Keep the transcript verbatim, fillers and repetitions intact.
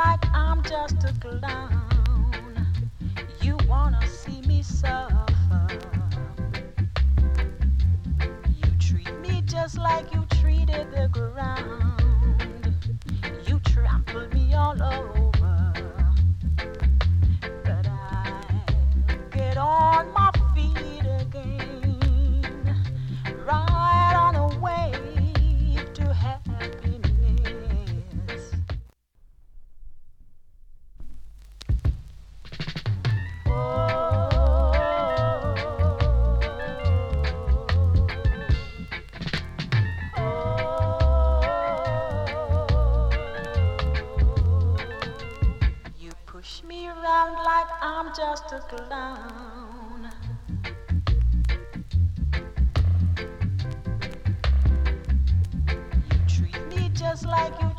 like I'm just a clown. You wanna see me suffer. You treat me just like you treated the ground. You trample me all over. But I'll get on my feet again. Right on a wave to happiness. You push me around like I'm just a clown. You treat me just like you